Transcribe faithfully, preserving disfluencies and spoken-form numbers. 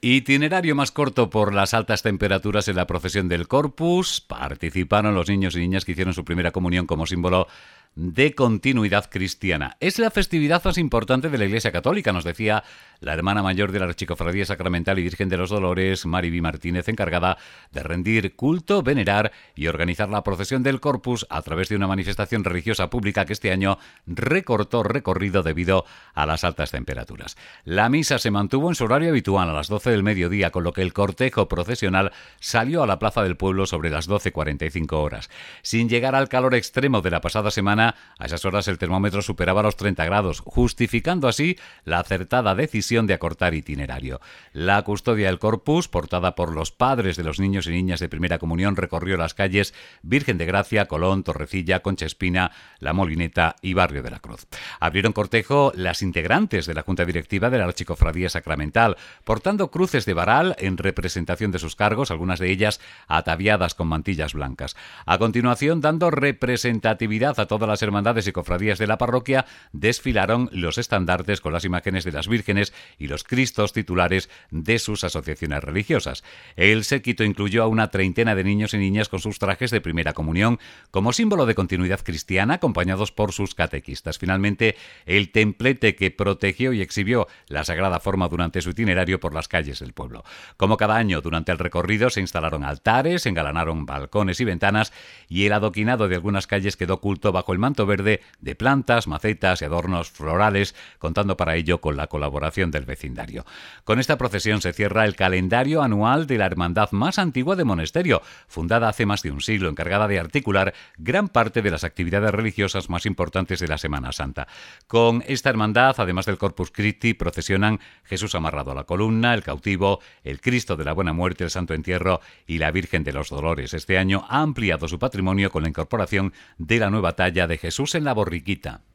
Itinerario más corto por las altas temperaturas en la procesión del Corpus. Participaron los niños y niñas que hicieron su primera comunión como símbolo de continuidad cristiana. Es la festividad más importante de la Iglesia Católica, nos decía la hermana mayor de la Archicofradía Sacramental y Virgen de los Dolores, Mariby Martínez, encargada de rendir culto, venerar y organizar la procesión del Corpus a través de una manifestación religiosa pública que este año recortó recorrido debido a las altas temperaturas. La misa se mantuvo en su horario habitual a las doce del mediodía, con lo que el cortejo procesional salió a la plaza del pueblo sobre las doce cuarenta y cinco horas. Sin llegar al calor extremo de la pasada semana, a esas horas el termómetro superaba los treinta grados, justificando así la acertada decisión de acortar itinerario. La custodia del Corpus, portada por los padres de los niños y niñas de primera comunión, recorrió las calles Virgen de Gracia, Colón, Torrecilla, Concha Espina, La Molineta y Barrio de la Cruz. Abrieron cortejo las integrantes de la Junta Directiva de la Archicofradía Sacramental, portando cruces de varal en representación de sus cargos, algunas de ellas ataviadas con mantillas blancas. A continuación, dando representatividad a todas las hermandades y cofradías de la parroquia, desfilaron los estandartes con las imágenes de las vírgenes y los cristos titulares de sus asociaciones religiosas. El séquito incluyó a una treintena de niños y niñas con sus trajes de primera comunión, como símbolo de continuidad cristiana, acompañados por sus catequistas. Finalmente, el templete que protegió y exhibió la Sagrada Forma durante su itinerario por las calles del pueblo. Como cada año, durante el recorrido se instalaron altares, engalanaron balcones y ventanas, y el adoquinado de algunas calles quedó oculto bajo el manto verde de plantas, macetas y adornos florales, contando para ello con la colaboración del vecindario. Con esta procesión se cierra el calendario anual de la hermandad más antigua de Monesterio, fundada hace más de un siglo, encargada de articular gran parte de las actividades religiosas más importantes de la Semana Santa. Con esta hermandad, además del Corpus Christi, procesionan Jesús amarrado a la columna, el cautivo, el Cristo de la Buena Muerte, el Santo Entierro y la Virgen de los Dolores. Este año ha ampliado su patrimonio con la incorporación de la nueva talla de Jesús en la borriquita.